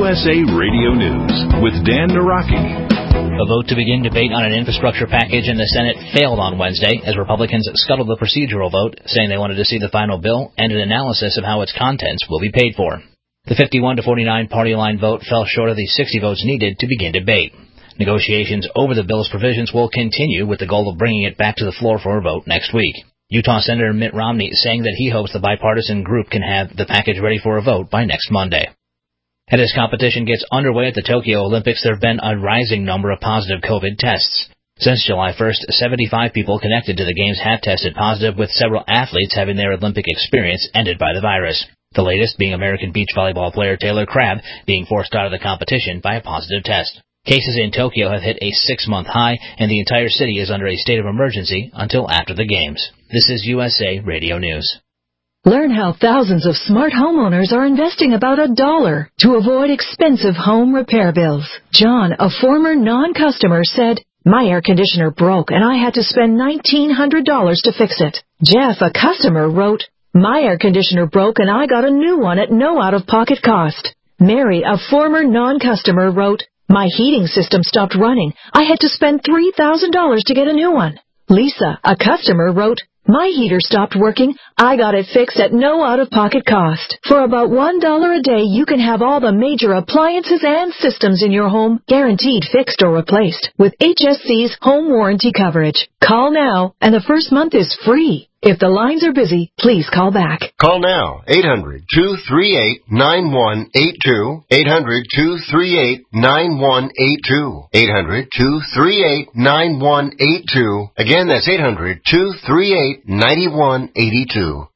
USA Radio News with Dan Naraki. A vote to begin debate on an infrastructure package in the Senate failed on Wednesday as Republicans scuttled the procedural vote, saying they wanted to see the final bill and an analysis of how its contents will be paid for. The 51-49 party line vote fell short of the 60 votes needed to begin debate. Negotiations over the bill's provisions will continue with the goal of bringing it back to the floor for a vote next week. Utah Senator Mitt Romney saying that he hopes the bipartisan group can have the package ready for a vote by next Monday. And as competition gets underway at the Tokyo Olympics, there have been a rising number of positive COVID tests. Since July 1st, 75 people connected to the Games have tested positive, with several athletes having their Olympic experience ended by the virus. The latest being American beach volleyball player Taylor Crabb being forced out of the competition by a positive test. Cases in Tokyo have hit a 6-month high, and the entire city is under a state of emergency until after the Games. This is USA Radio News. Learn how thousands of smart homeowners are investing about $1 to avoid expensive home repair bills. John, a former non-customer, said, "My air conditioner broke and I had to spend $1,900 to fix it." Jeff, a customer, wrote, "My air conditioner broke and I got a new one at no out-of-pocket cost." Mary, a former non-customer, wrote, "My heating system stopped running. I had to spend $3,000 to get a new one." Lisa, a customer, wrote, "My heater stopped working. I got it fixed at no out-of-pocket cost." For about $1 a day, you can have all the major appliances and systems in your home guaranteed fixed or replaced with HSC's home warranty coverage. Call now, and the first month is free. If the lines are busy, please call back. Call now, 800-238-9182, 800-238-9182, 800-238-9182. Again, that's 800-238-9182.